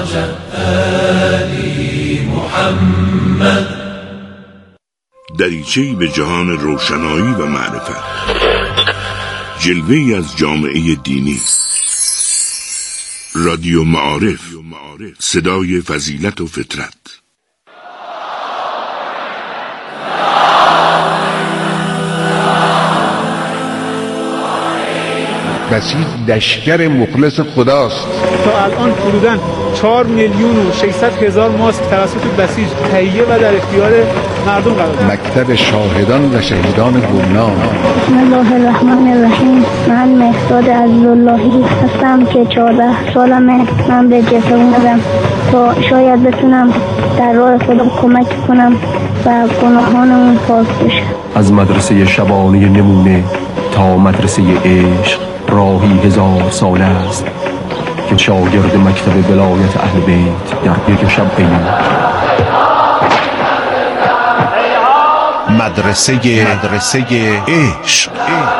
آل محمد. دریچه‌ای به جهان روشنایی و معرفت، جلوه‌ای از جامعه دینی. رادیو معارف، صدای فضیلت و فطرت. بسیج لشکر مخلص خداست. تا الان حدوداً 4,600,000 ماسک توسط بسیج تهیه و در اختیار مردم قرار داد. مکتب شاهدان و شهیدان گمنام. بسم الله الرحمن الرحیم. من مهداد عزیزاللهی هستم که 14 سالمه. من به جبهه اومدم تا شاید بتونم در راه خدا کمک کنم و گناهانمون پاک بشه. از مدرسه شبانه نمونه تا مدرسه عشق راهی 1000 ساله است که شاگرد مکتب ولایت اهل بیت در یک شب پیدا. مدرسه عشق.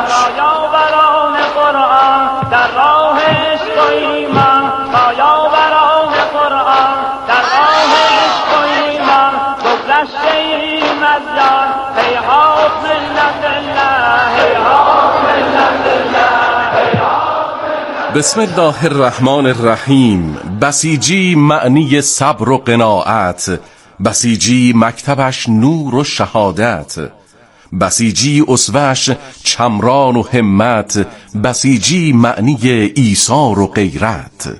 یاوران قرآن در راه عشق و ایمان، یاوران قرآن در راه عشق و ایمان، گذشته ایم از جان هیهات ملت الله، هیهات ملت الله. بسم الله الرحمن الرحیم. بسیجی معنی صبر و قناعت، بسیجی مکتبش نور و شهادت، بسیجی اسوه‌اش چمران و همت، بسیجی معنی ایثار و غیرت،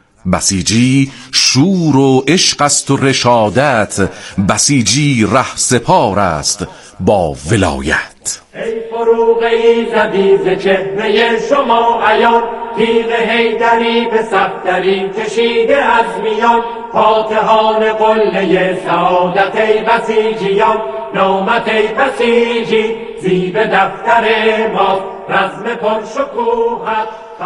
بسیجی شور و عشق است و رشادت، بسیجی ره سپار است با ولایت. ای فروغ ایزدی ز چهره شما عیان، تیغ حیدری به صفدری کشیده از میان، فاتحان قله سعادت ای بسیجیان، نامت ای بسیجی زیب دفتر ما، رزم پرشکوهت.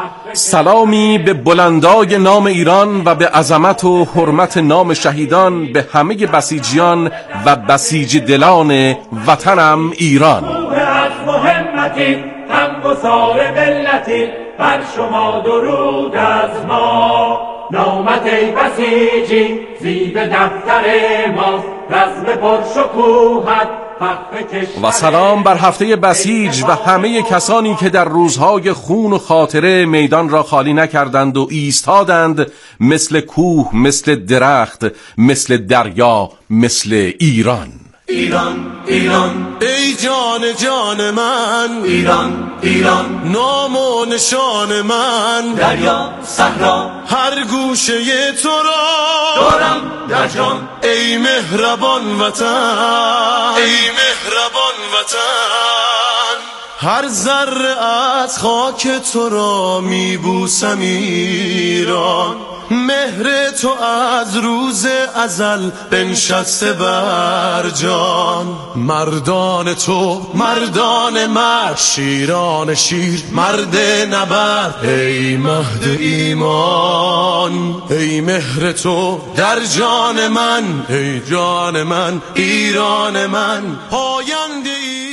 سلامی به بلندای نام ایران و به عظمت و حرمت نام شهیدان، به همه بسیجیان و بسیج دلان وطنم ایران. از محمدی همگسار ملتی، بر شما درود از ما، نامت ای بسیجی زیب دفتر ما، رزم پرشکوهت. و سلام بر هفته بسیج و همه کسانی که در روزهای خون و خاطره میدان را خالی نکردند و ایستادند مثل کوه، مثل درخت، مثل دریا، مثل ایران. ایران ایران ای جان من، ایران ایران نام و نشان من، دریا صحرا هر گوشه تو را دارم در جان. ای مهربان وطن، ای مهربان وطن، هر ذره از خاک تو را میبوسم ایران، مهر تو از روز ازل بنشسته بر جان، مردان تو مردان مرد، شیران شیر مرد نبرد، ای مهد ایمان، ای مهر تو در جان من، ای جان من ایران من، پاینده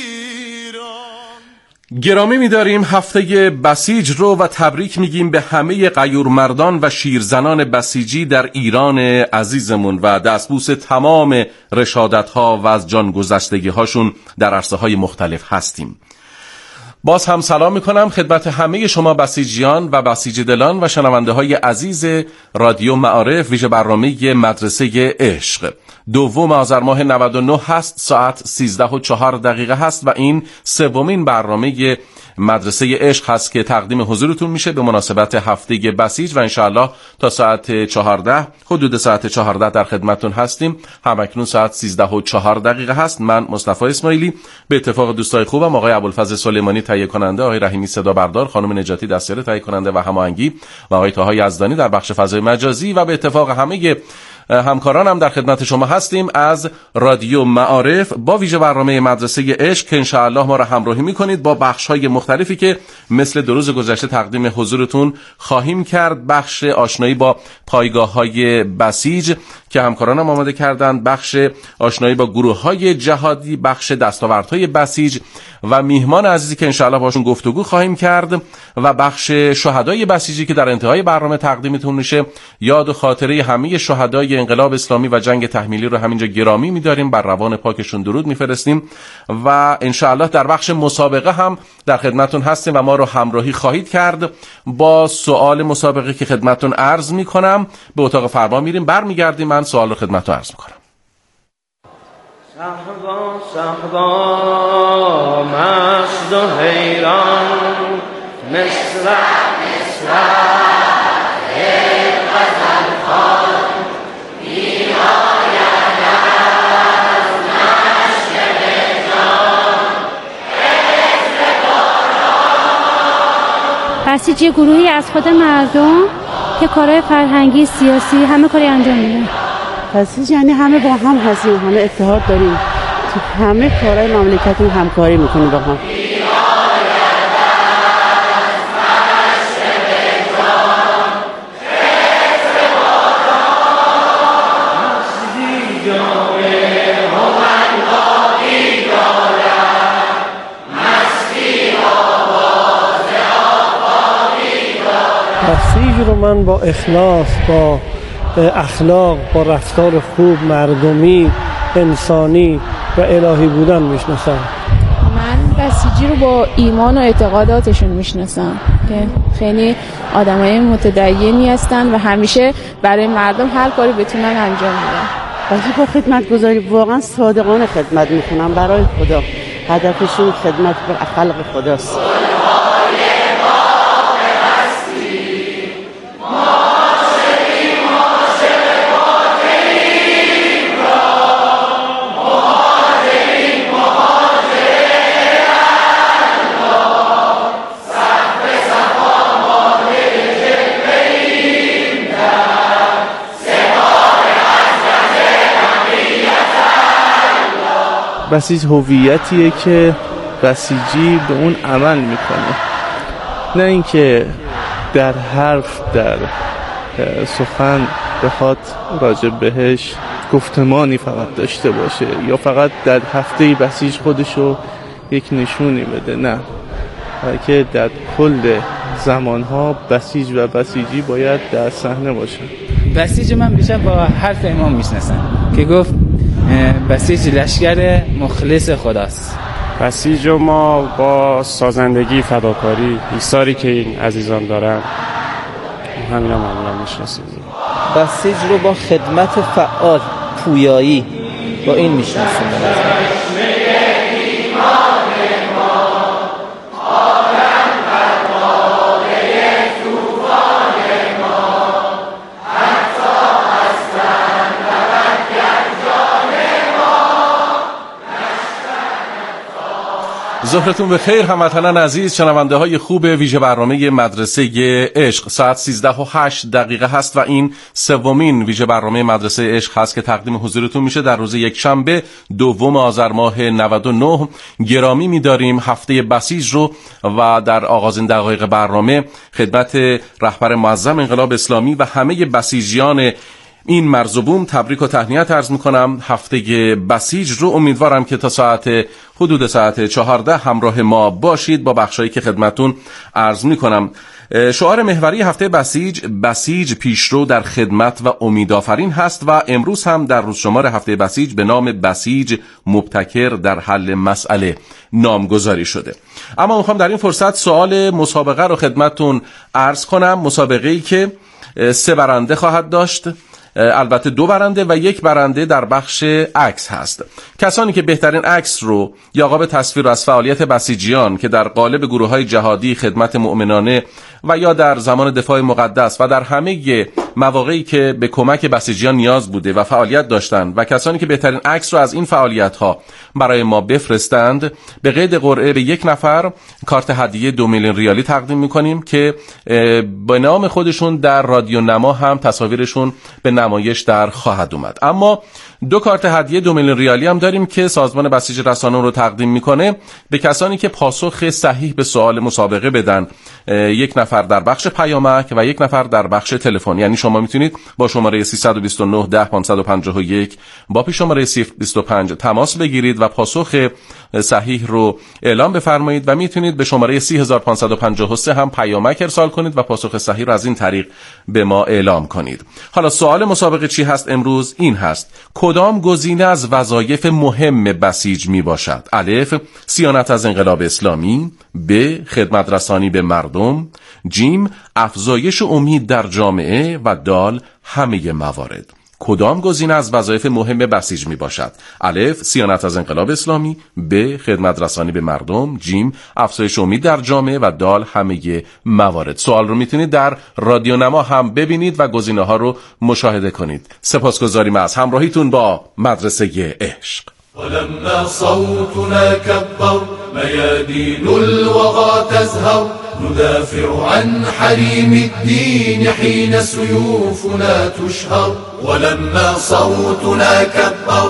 گرامی می‌داریم هفته بسیج رو و تبریک میگیم به همه غیورمردان و شیرزنان بسیجی در ایران عزیزمون و دستبوس تمام رشادت‌ها و از جان گذشتگی‌هاشون در عرصه‌های مختلف هستیم. باز هم سلام میکنم خدمت همه شما بسیجیان و بسیج دلان و شنونده های عزیز رادیو معارف، ویژه برنامه مدرسه عشق. 2 آذر ماه 99 هست، ساعت 13:04 هست و این سومین برنامه مدرسه عشق هست که تقدیم حضورتون میشه به مناسبت هفته بسیج و انشاءالله تا ساعت 14 حدود ساعت 14 در خدمتون هستیم. همکنون ساعت 13:04 هست. من مصطفی اسماعیلی به اتفاق دوستای خوبم آقای ابوالفضل سلیمانی تهیه کننده، آقای رحیمی صدا بردار، خانم نجاتی دستیار تهیه کننده و هماهنگی و آقای طاها یزدانی در بخش فضای مجازی و به اتفاق همه همکارانم در خدمت شما هستیم از رادیو معارف با ویژه برنامه مدرسه عشق که انشاءالله ما را همراهی میکنید با بخش‌های مختلفی که مثل 2 روز گذشته تقدیم حضورتون خواهیم کرد. بخش آشنایی با پایگاه‌های بسیج که همکارانم آماده کردند، بخش آشنایی با گروه‌های جهادی، بخش دستاوردهای بسیج و میهمان عزیزی که انشاءالله باشون گفتگو خواهیم کرد و بخش شهدای بسیجی که در انتهای برنامه تقدیمتون میشه. یاد و خاطره همه شهدای انقلاب اسلامی و جنگ تحمیلی رو همینجا گرامی می‌داریم، بر روان پاکشون درود می‌فرستیم و انشاءالله در بخش مسابقه هم در خدمتون هستیم و ما رو همراهی خواهید کرد با سوال مسابقه که خدمتون عرض می‌کنم. به اتاق فرمان میریم، برمیگردیم، من سوال رو خدمتون عرض می‌کنم. صحبا صحبا مست و حیران مثل غزل خوان می‌آید از مشرق جان عشق باران. بسیج یه گروهی از خود مردم که کارهای فرهنگی، سیاسی، همه کاری انجام میدن. بسیج یعنی همه با هم هستیم، همه اتحاد داریم، تو همه کارهای مملکتمون همکاری میکنیم با هم. بسیج رو من با اخلاص، با اخلاق، با رفتار خوب، مردمی، انسانی و الهی بودن میشناسم. من بسیجی رو با ایمان و اعتقاداتشون میشناسم که خیلی آدمای متدینی هستن و همیشه برای مردم هر کاری بتونن انجام میدن. بسیج با خدمت گذاری واقعا صادقانه خدمت میکنن برای خدا. هدفشون خدمت به خلق خداست. بسیج هویتیه که بسیجی به اون عمل میکنه، نه اینکه در حرف، در سخن بخواد راجع بهش گفتمانی فقط داشته باشه یا فقط در هفته بسیج خودشو یک نشونی بده، نه، که در کل زمانها بسیج و بسیجی باید در صحنه باشه. بسیج من بیشتر با حرف امام میشناسم که گفت بسیج لشکر مخلص خداست. بسیج رو ما با سازندگی، فداکاری، ایثاری که این عزیزان دارن همینا معمولا میشناسیم. بسیج رو با خدمت فعال، پویایی، با این میشناسیم. ظهرتون به خیر هموطنان عزیز، شنونده های خوب ویژه برنامه مدرسه عشق. ساعت 13:08 هست و این سومین ویژه برنامه مدرسه عشق هست که تقدیم حضورتون میشه در روز یکشنبه 2 آذر ماه 99. گرامی می‌داریم هفته بسیج رو و در آغازین دقایق برنامه خدمت رهبر معظم انقلاب اسلامی و همه بسیجیان این مرز و بوم تبریک و تهنیت عرض میکنم. هفته بسیج رو امیدوارم که تا حدود ساعت 14 همراه ما باشید با بخشایی که خدمتون عرض میکنم. شعار محوری هفته بسیج پیشرو در خدمت و امیدآفرین هست و امروز هم در روز شمار هفته بسیج به نام بسیج مبتکر در حل مسئله نامگذاری شده. اما میخوام در این فرصت سوال مسابقه رو خدمتون عرض کنم. مسابقه‌ای که 3 برنده خواهد داشت، البته 2 برنده و 1 برنده در بخش عکس هست. کسانی که بهترین عکس رو یا قاب تصویر رو از فعالیت بسیجیان که در قالب گروه‌های جهادی، خدمت مؤمنانه و یا در زمان دفاع مقدس و در همه مواقعی که به کمک بسیجیان نیاز بوده و فعالیت داشتند و کسانی که بهترین عکس رو از این فعالیت‌ها برای ما بفرستند، به قید قرعه به 1 نفر کارت هدیه 2 میلیون ریالی تقدیم می‌کنیم که به نام خودشون در رادیو نما هم تصاویرشون به نمایش در خواهد اومد. اما 2 کارت هدیه 2 میلیون ریالی هم داریم که سازمان بسیج رسانه رو تقدیم میکنه به کسانی که پاسخ صحیح به سوال مسابقه بدن یک نفر در بخش پیامک و یک نفر در بخش تلفن. یعنی شما میتونید با شماره 329 10 551 با شماره 025 تماس بگیرید و پاسخ صحیح رو اعلام بفرمایید و میتونید به شماره 30553 هم پیامک ارسال کنید و پاسخ صحیح رو از این طریق به ما اعلام کنید. حالا سوال مسابقه چی هست امروز؟ این هست: کدام گزینه از وظایف مهم بسیج می باشد؟ الف: صیانت از انقلاب اسلامی، ب: خدمت رسانی به مردم، جیم: افزایش امید در جامعه و دال: همه موارد. کدام گزینه از وظایف مهم بسیج می باشد؟ الف: صیانت از انقلاب اسلامی، ب: خدمت رسانی به مردم، جیم: افزایش امید در جامعه و دال: همه موارد. سوال رو میتونید در رادیو نما هم ببینید و گزینه ها رو مشاهده کنید. سپاسگزاریم از همراهیتون با مدرسه عشق. ولما صوتنا كبر ميادين الوغى تزهر ندافع عن حريم الدين حين سيوفنا تشهر ولما صوتنا كبر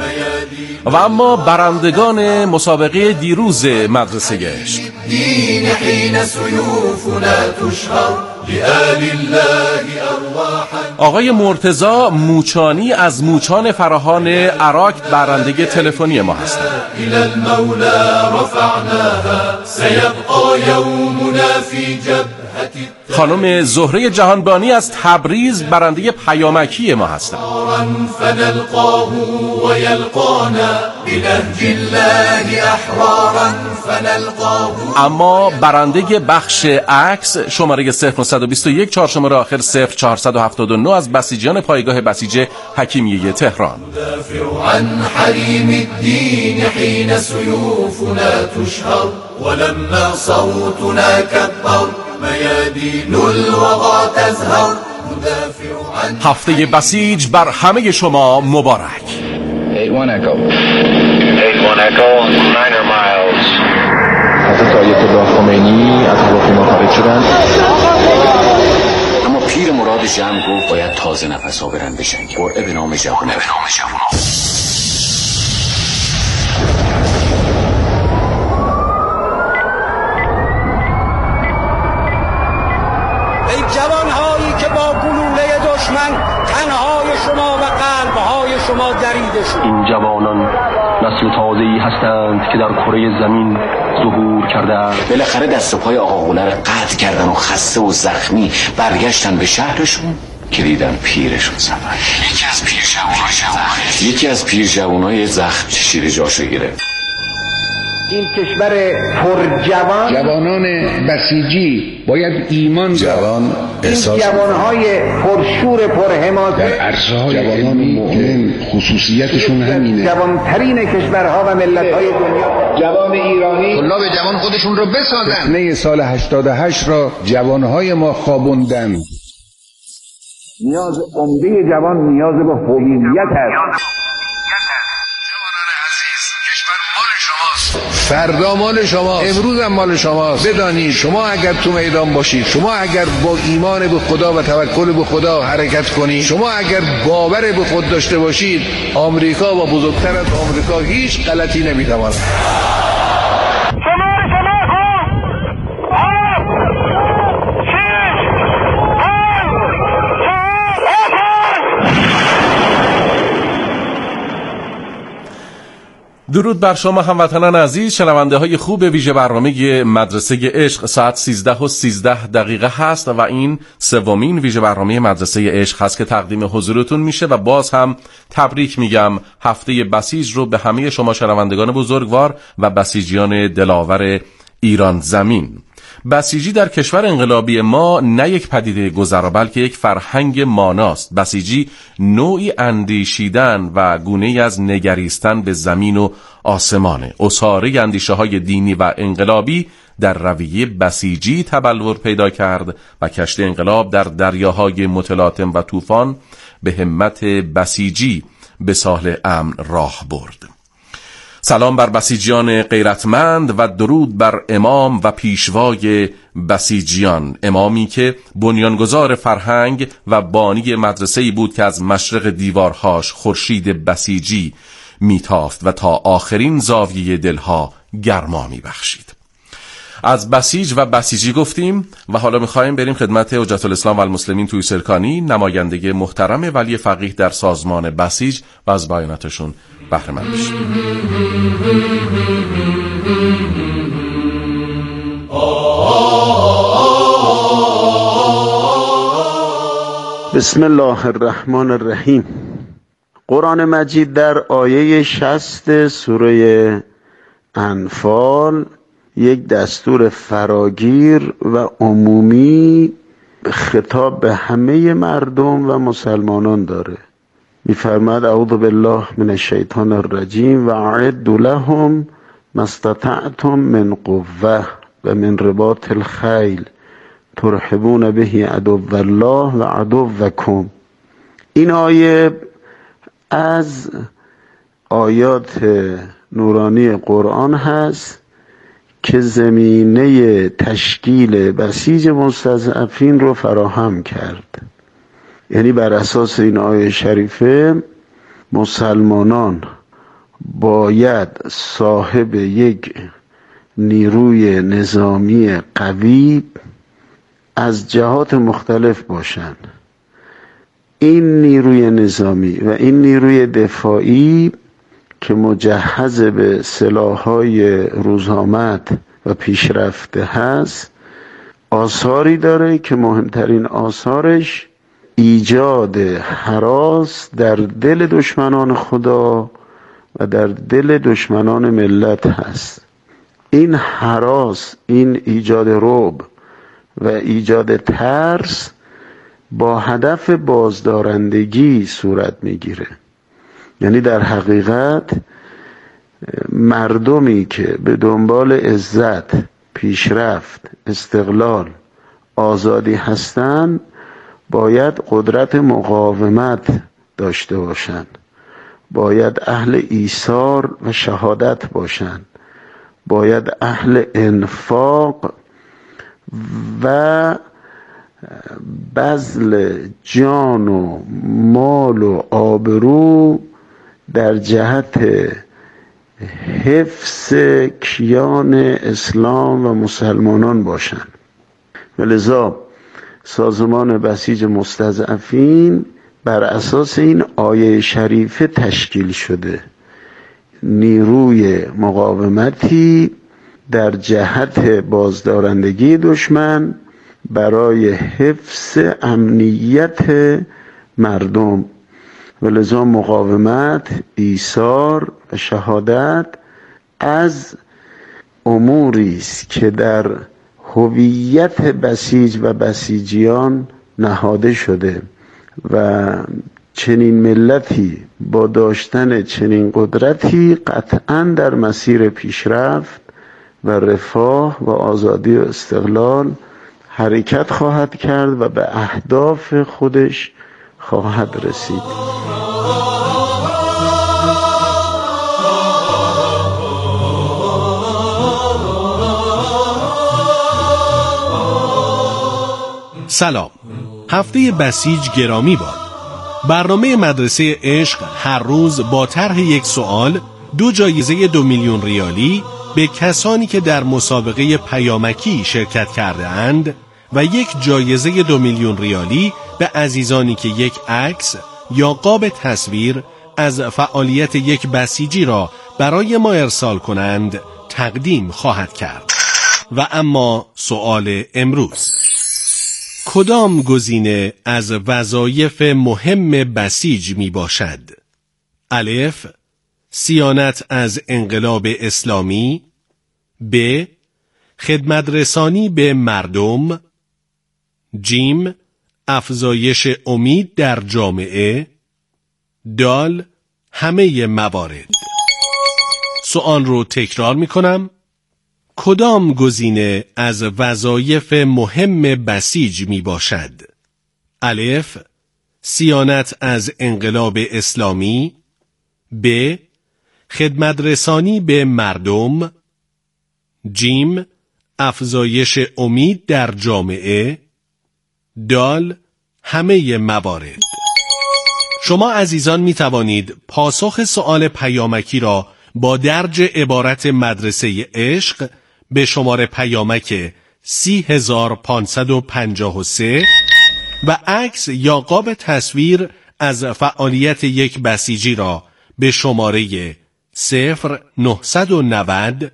و اما برندگان مسابقه دیروز مدرسه عشق: الدين حين سيوفنا تشهر لآل الله أرواحا. آقای مرتضی موچانی از موچان فراهان عراق برنده تلفنی ما هستند. إلى المولى رفعناها سيبقى يومنا في جبهة. خانم زهره جهانبانی از تبریز برنده پیامکی ما هستند. فنلقاه ويلقانا بنهج الله احرارا فنلقاه. اما برنده بخش عکس شماره 0921 4 شماره آخر 0479 از بسیجیان پایگاه بسیج حکیمیه تهران. ندافع عن حریم الدین حين سيوفنا تشهر ولما صوتنا كبر میادین الوغى تزهر. هفته بسیج بر همه شما مبارک. 81 Echo 81 Echo 9 miles. حضرت آیت الله خمینی از هواپیما خارج شدند. اما پیر مراد جمع گفت باید تازه نفس ها برن بجنگن. قرعه به نام جوونا. جوانهایی که با گلوله دشمن تنهای شما و قلبهای شما دریده شد. این جوانان نسل تازه‌ای هستند که در کره زمین ظهور کردند. بالاخره دست و پای آقا غوله رو قطع کردن و خسته و زخمی برگشتن به شهرشون که دیدن پیرشون زدن. یکی از پیر جوانای زخم چشیده جاشو گرفت. این کشور پرجوان، جوانان بسیجی باید ایمان جوان احساس، این جوانهای پرشور پرحماسه در عرصه‌های جوانان مؤمن خصوصیتشون همینه. جوانترین کشورها و ملت‌های دنیا جوان ایرانی طلاب جوان خودشون رو بسازن. فتنه سال 88 را جوانهای ما خوابوندن. نیاز عمده جوان نیاز به هویت است. فردا مال شماست، امروز هم مال شماست. بدانید شما اگر تو میدان باشید، شما اگر با ایمان به خدا و توکل به خدا حرکت کنید، شما اگر باور به خود داشته باشید، آمریکا و بزرگتر از آمریکا هیچ غلطی نمیتواند. درود بر شما هموطنان عزیز، شنونده های خوب ویژه برنامه مدرسه عشق. ساعت 13:13 هست و این سومین ویژه برنامه مدرسه عشق هست که تقدیم حضورتون میشه و باز هم تبریک میگم هفته بسیج رو به همه شما شنوندگان بزرگوار و بسیجیان دلاور ایران زمین. بسیجی در کشور انقلابی ما نه یک پدیده گذرا بلکه یک فرهنگ ماناست. بسیجی نوعی اندیشیدن و گونه‌ای از نگریستن به زمین و آسمانه. اساره اندیشه های دینی و انقلابی در رویه بسیجی تبلور پیدا کرد و کشتی انقلاب در دریاهای متلاطم و طوفان به همت بسیجی به ساحل امن راه برد. سلام بر بسیجیان غیرتمند و درود بر امام و پیشوای بسیجیان، امامی که بنیانگذار فرهنگ و بانی مدرسه‌ای بود که از مشرق دیوارهاش خورشید بسیجی میتافت و تا آخرین زاویه دلها گرما میبخشید. از بسیج و بسیجی گفتیم و حالا میخوایم بریم خدمت حجت الاسلام و المسلمین توی سرکانی، نماینده محترم ولی فقیه در سازمان بسیج، و از بیاناتشون بهره مند بشیم. بسم الله الرحمن الرحیم. قرآن مجید در آیه 60 سوره انفال یک دستور فراگیر و عمومی خطاب به همه مردم و مسلمانان داره. می‌فرماید اعوذ بالله من الشیطان الرجیم و اعدوا لهم ما استطعتم من قوة و من رباط الخیل ترهبون به عدو الله و عدوکم. این آیه از آیات نورانی قرآن هست که زمینه تشکیل بسیج مستضعفین رو فراهم کرد. یعنی بر اساس این آیه شریفه مسلمانان باید صاحب یک نیروی نظامی قوی از جهات مختلف باشند. این نیروی نظامی و این نیروی دفاعی که مجهز به سلاح‌های روزآمد و پیشرفته هست، آثاری داره که مهمترین آثارش ایجاد هراس در دل دشمنان خدا و در دل دشمنان ملت هست. این هراس، این ایجاد رعب و ایجاد ترس با هدف بازدارندگی صورت میگیره. یعنی در حقیقت مردمی که به دنبال عزت، پیشرفت، استقلال، آزادی هستند باید قدرت مقاومت داشته باشند، باید اهل ایثار و شهادت باشند، باید اهل انفاق و بذل جان و مال و آبرو در جهت حفظ کیان اسلام و مسلمانان باشند. ولذا سازمان بسیج مستضعفین بر اساس این آیه شریفه تشکیل شده. نیروی مقاومتی در جهت بازدارندگی دشمن برای حفظ امنیت مردم. ولذا مقاومت، ایثار و شهادت از اموری است که در هویت بسیج و بسیجیان نهاده شده و چنین ملتی با داشتن چنین قدرتی قطعاً در مسیر پیشرفت و رفاه و آزادی و استقلال حرکت خواهد کرد و به اهداف خودش خواهد رسید. سلام. هفته بسیج گرامی باد. برنامه مدرسه عشق هر روز با طرح یک سوال 2 جایزه 2 میلیون ریالی به کسانی که در مسابقه پیامکی شرکت کرده اند و 1 جایزه 2 میلیون ریالی به عزیزانی که 1 عکس یا قاب تصویر از فعالیت یک بسیجی را برای ما ارسال کنند تقدیم خواهد کرد. و اما سوال امروز: کدام گزینه از وظایف مهم بسیج می باشد؟ الف: صیانت از انقلاب اسلامی. ب: خدمت رسانی به مردم. جیم: افزایش امید در جامعه. دال: همه موارد. سوال رو تکرار می کنم. کدام گزینه از وظایف مهم بسیج می باشد؟ الف: صیانت از انقلاب اسلامی. ب: خدمت رسانی به مردم. جیم: افزایش امید در جامعه. دال: همه موارد. شما عزیزان می توانید پاسخ سؤال پیامکی را با درج عبارت مدرسه عشق به شماره پیامک 30553 و عکس یا قاب تصویر از فعالیت یک بسیجی را به شماره 0990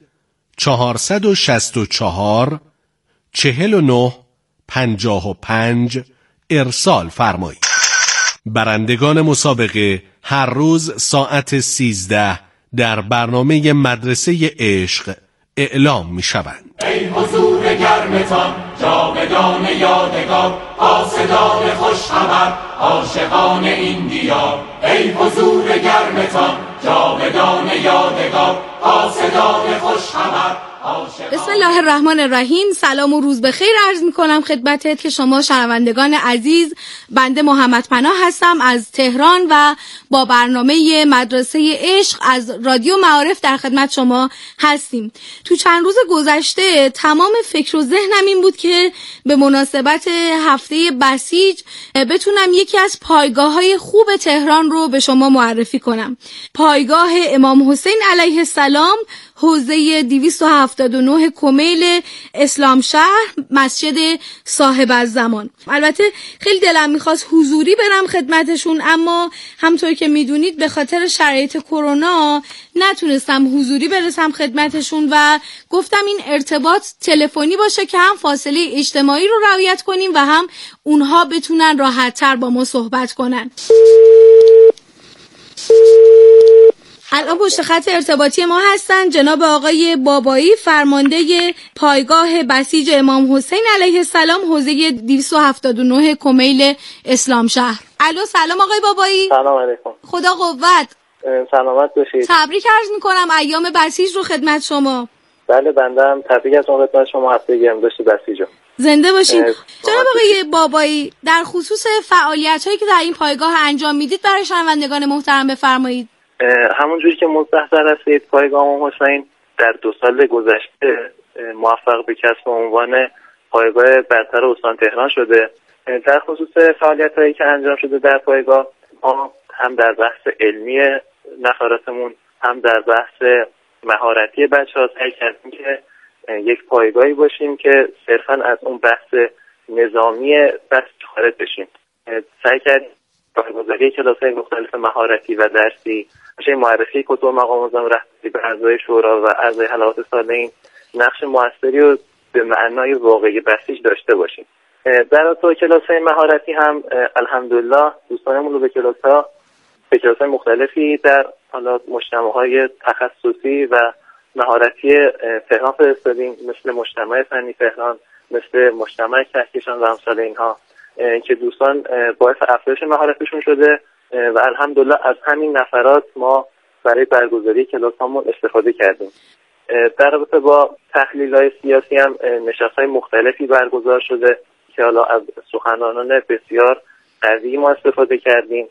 464 49 55 ارسال فرمایید. برندگان مسابقه هر روز ساعت 13 در برنامه مدرسه عشق اعلام می شوند. ای حضور گرمتان جاودان یادگار، قاصدان خوش خبر عاشقان این دیار. ای حضور گرمتان جاودان یادگار، قاصدان خوش خبر. بسم الله الرحمن الرحیم. سلام و روز بخیر عرض می کنم خدمتت که شما شنوندگان عزیز. بنده محمد پناه هستم از تهران و با برنامه مدرسه عشق از رادیو معارف در خدمت شما هستیم. تو چند روز گذشته تمام فکر و ذهنم این بود که به مناسبت هفته بسیج بتونم یکی از پایگاه‌های خوب تهران رو به شما معرفی کنم. پایگاه امام حسین علیه السلام، حوزه 279 کمیل اسلام شهر، مسجد صاحب الزمان. البته خیلی دلم میخواست حضوری برم خدمتشون، اما همطور که میدونید به خاطر شرایط کرونا نتونستم حضوری برسم خدمتشون و گفتم این ارتباط تلفنی باشه که هم فاصله اجتماعی رو رعایت کنیم و هم اونها بتونن راحت‌تر با ما صحبت کنن. الان پشت خط ارتباطی ما هستن جناب آقای بابایی، فرمانده پایگاه بسیج امام حسین علیه السلام، حوزه 279 کمیل اسلام شهر. الو، سلام آقای بابایی. سلام علیکم. خدا قوت. سلامت باشید. تبریک عرض میکنم ایام بسیج رو خدمت شما. بله، بنده هم تبریک از اون خدمت شما هفته گرم داشتی بسیج رو. زنده باشین. جناب آقای بابایی، در خصوص فعالیت‌هایی که در این پایگاه انجام میدید برای شنوندگان محترم بفرمایید. همونجوری که مستحضر هستید، پایگاه امام حسین در 2 سال گذشته موفق به کسب عنوان پایگاه برتر استان تهران شده. در خصوص فعالیت‌هایی که انجام شده در پایگاه، ما هم در بحث علمی نفراتمون هم در بحث مهارتی بچه‌ها سعی کردیم که یک پایگاهی باشیم که صرفاً از اون بحث نظامی بحث خارج بشیم. سعی کردیم برگزاری کلاس‌های مختلف مهارتی و درسی، میشه معرفی کتب مقام معظم رهبری به اعضای شورا و اعضای حلقات سالین نقش موثری رو به معنای واقعی بسیج داشته باشیم. در تو کلاس‌های مهارتی هم الحمدلله دوستانمون رو به کلاس‌های مختلفی در حالا مجتمع‌های تخصصی و مهارتی تهران فرستادیم، مثل مجتمع فنی تهران، مثل مجتمع کهکشان و امثال اینها، که دوستان باعث افزایش مهارتشون شده و الحمدلله از همین نفرات ما برای برگزاری کلاس‌هامون استفاده کردیم. در رابطه با تحلیل‌های سیاسی هم نشست‌های مختلفی برگزار شده که حالا از سخنرانان بسیار قوی ما استفاده کردیم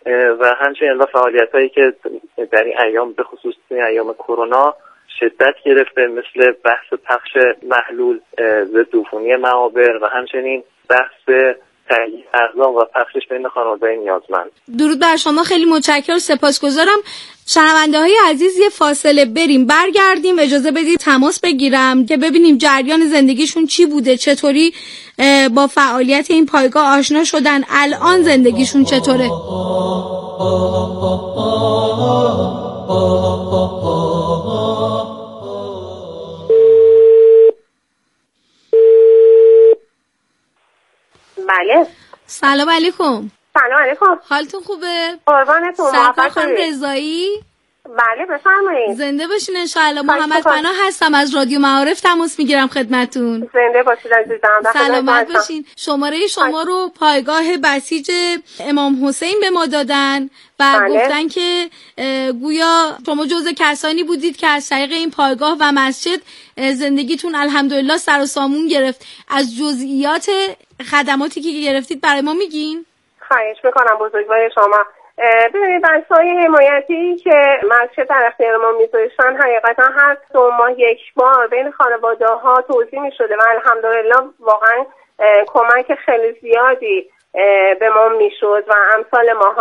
و همچنین فعالیت‌هایی که در این ایام به خصوص ایام کرونا شدت گرفته، مثل بحث پخش محلول ضد عفونی معابر و همچنین بحث تهیه اقلام و پخشش بین خانواده‌های نیازمند. درود بر شما، خیلی متشکرم، سپاسگزارم. شنونده‌های عزیز یه فاصله بریم، برگردیم، اجازه بدید تماس بگیرم که ببینیم جریان زندگیشون چی بوده، چطوری با فعالیت این پایگاه آشنا شدن، الان زندگیشون چطوره. بله. سلام علیکم. سلام علیکم. حالتون خوبه؟ قربانتون. سرکار خانم رضایی. بله بفرمایید. زنده باشین انشاءالله. محمد پناه هستم از رادیو معارف تماس میگیرم خدمتتون. زنده باشید عزیزم. سلامت باشین. شماره شما رو پایگاه بسیج امام حسین به ما دادن و گفتن که گویا شما جزء کسانی بودید که از طریق این پایگاه و مسجد زندگیتون الحمدلله سر و سامون گرفت. از جزئیات خدماتی که گرفتید برای ما میگین؟ خواهش میکنم بزرگوار شما. ببینید بچه‌های حمایتی که مسجد در اختیار ما میذاشتن حقیقتا هر 2 ماه یک بار بین خانواده ها توزیع میشده و الحمدلله واقعا کمک خیلی زیادی به ما میشد و امثال ماها.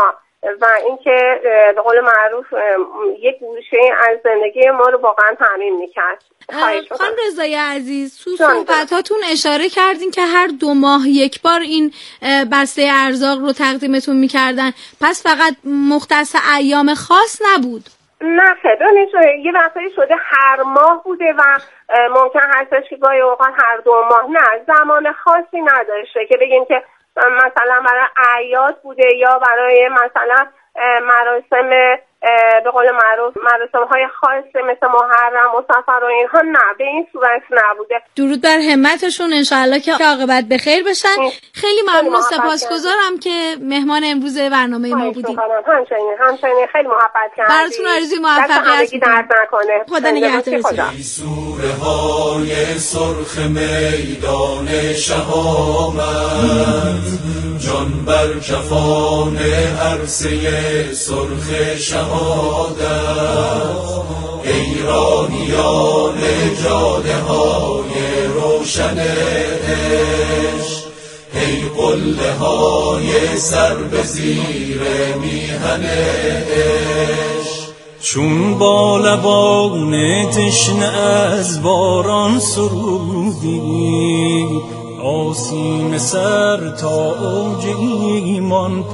و اینکه به قول معروف یک گوشه از زندگی ما رو واقعا تامین میکرد. خانم رضای عزیز، تو صحبتاتون اشاره کردین که هر 2 ماه یک بار این بسته ارزاق رو تقدیمتون میکردن، پس فقط مختص ایام خاص نبود؟ نه خیلی یه وقتایی شده هر ماه بوده و ممکن هستش که گاهی اوقات هر 2 ماه. نه، زمان خاصی نداشته که بگیم که مثلا برای اعیاد بوده یا برای مثلا مراسم به قول معروف مراسم های خاص مثل محرم و سفر و اینها، نه به این صورت نبوده. درود بر همتشون، انشاءالله که عاقبت به خیر بشن. خیلی ممنون و سپاسگزارم که مهمان امروز برنامه ما بودید. همچنین خیلی محبت کردید. براتون آرزوی موفقیت می‌کنم. خدا نگهدارتون. سوره های سرخ میدان شهامت، جان بر کفان عرصه سرخ شهامت، ایرانیان جاده های روشن عشق، ای قله های سر به زیر میهن عشق. چون با لبان تشنه از باران سرودی، آسیم سر تا اوج ایمان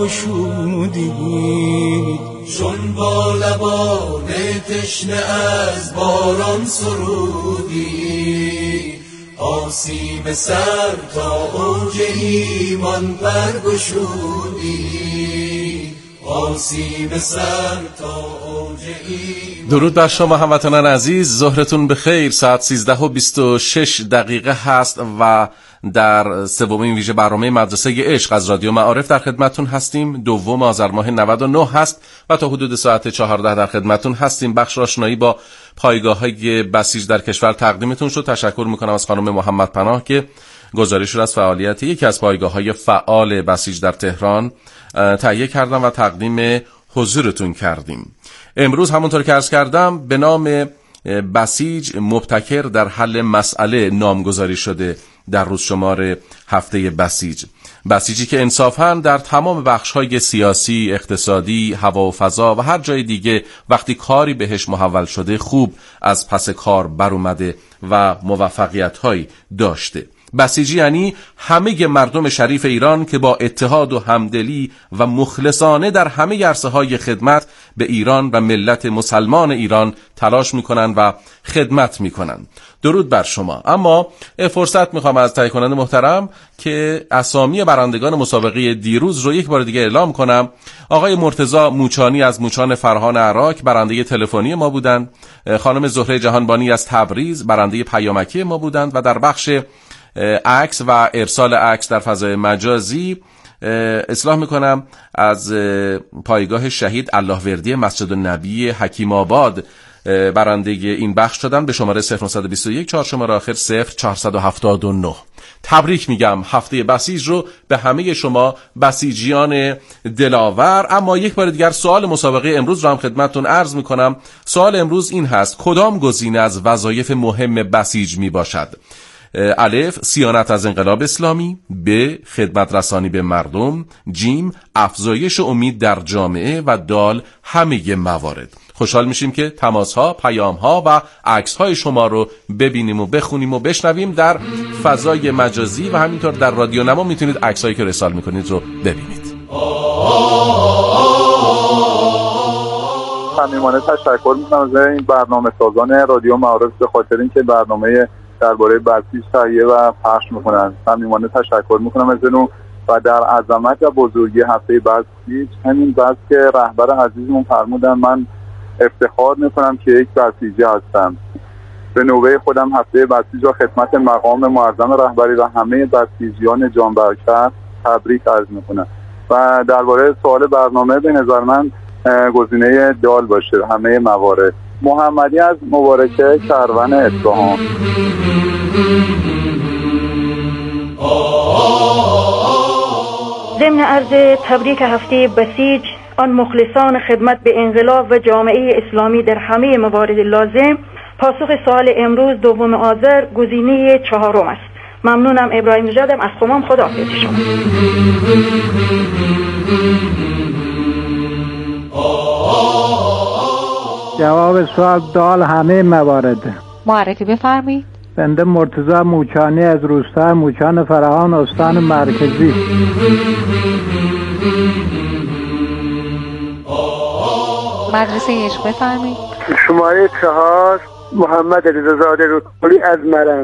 پرگشودی. چون با لبان تشنه از باران سرودی، آسیم سر تا اوج ایمان پرگشودی، آسیم سر تا اوج ایمان. درود بر شما هموطنان عزیز، ظهرتون بخیر. ساعت 13:26 هست و در سومین ویژه برنامه مدرسه عشق از رادیو معارف در خدمتتون هستیم. 2 آذر ماه 99 هست و تا حدود ساعت 14 در خدمتتون هستیم. بخش آشنایی با پایگاه‌های بسیج در کشور تقدیمتون شد. تشکر میکنم از خانم محمد پناه که گزارش رو از فعالیت یکی از پایگاه‌های فعال بسیج در تهران تهیه کردم و تقدیم حضورتون کردیم. امروز همونطور که عرض کردم به نام بسیج مبتکر در حل مسئله نامگذاری شده در روز شمار هفته بسیج. بسیجی که انصافاً در تمام بخش‌های سیاسی، اقتصادی، هوا و فضا و هر جای دیگه وقتی کاری بهش محول شده خوب از پس کار بر اومده و موفقیت‌هایی داشته. بسیجی یعنی همه مردم شریف ایران که با اتحاد و همدلی و مخلصانه در همه عرصه‌های خدمت به ایران و ملت مسلمان ایران تلاش میکنن و خدمت میکنن. درود بر شما. اما فرصت میخوام از تهیه کننده محترم که اسامی برندگان مسابقه دیروز رو یک بار دیگه اعلام کنم. آقای مرتضی موچانی از موچان فرهان عراق برنده تلفنی ما بودند. خانم زهره جهانبانی از تبریز برنده پیامکی ما بودند و در بخش عکس و ارسال عکس در فضای مجازی اصلاح میکنم از پایگاه شهید الله وردی مسجد النبی حکیم آباد برنده این بخش شدن به شماره 0921 4 شماره آخر 0479. تبریک میگم هفته بسیج رو به همه شما بسیجیان دلاور. اما یک بار دیگر سوال مسابقه امروز رو هم خدمتتون عرض میکنم. سوال امروز این هست: کدام گزینه از وظایف مهم بسیج میباشد؟ الف صیانت از انقلاب اسلامی، ب خدمت رسانی به مردم، جیم افزایش امید در جامعه و دال همه موارد. خوشحال میشیم که تماس‌ها، پیام‌ها و عکس‌های شما رو ببینیم و بخونیم و بشنویم در فضای مجازی و همینطور در رادیو نما میتونید عکس‌هایی که ارسال میکنید رو ببینید. صمیمانه تشکر میکنم از این برنامه سازان رادیو معارف به خاطر اینکه برنامه درباره بسیج تهیه و پخش میکنن. صمیمانه تشکر میکنم از اون و در عظمت و بزرگی هفته بسیج همین بس که رهبر عزیزمون فرمودن من افتخار میکنم که یک بسیجی هستم. به نوبه خودم هفته بسیج را خدمت مقام معظم رهبری و همه بسیجیان جانبرکت تبریک عرض میکنم. و درباره سوال برنامه به نظر من گزینه دال باشه همه موارد. محمدی از مبارکه کروان اصفهان. ضمن عرض تبریک هفته بسیج آن مخلصان خدمت به انقلاب و جامعه اسلامی در همه موارد لازم، پاسخ سوال امروز 2 آذر گزینه 4 است. ممنونم. ابراهیم نژادم از خمام. خداحافظ شما. جواب سوال دال همه موارد. معرفی بفرمایید. بنده مرتضی موچانی از روستای موچان فراهان استان مرکزی. مدرسه عشق بفرمایید. شماره 4 محمد رضازاده رودپولی از مرند.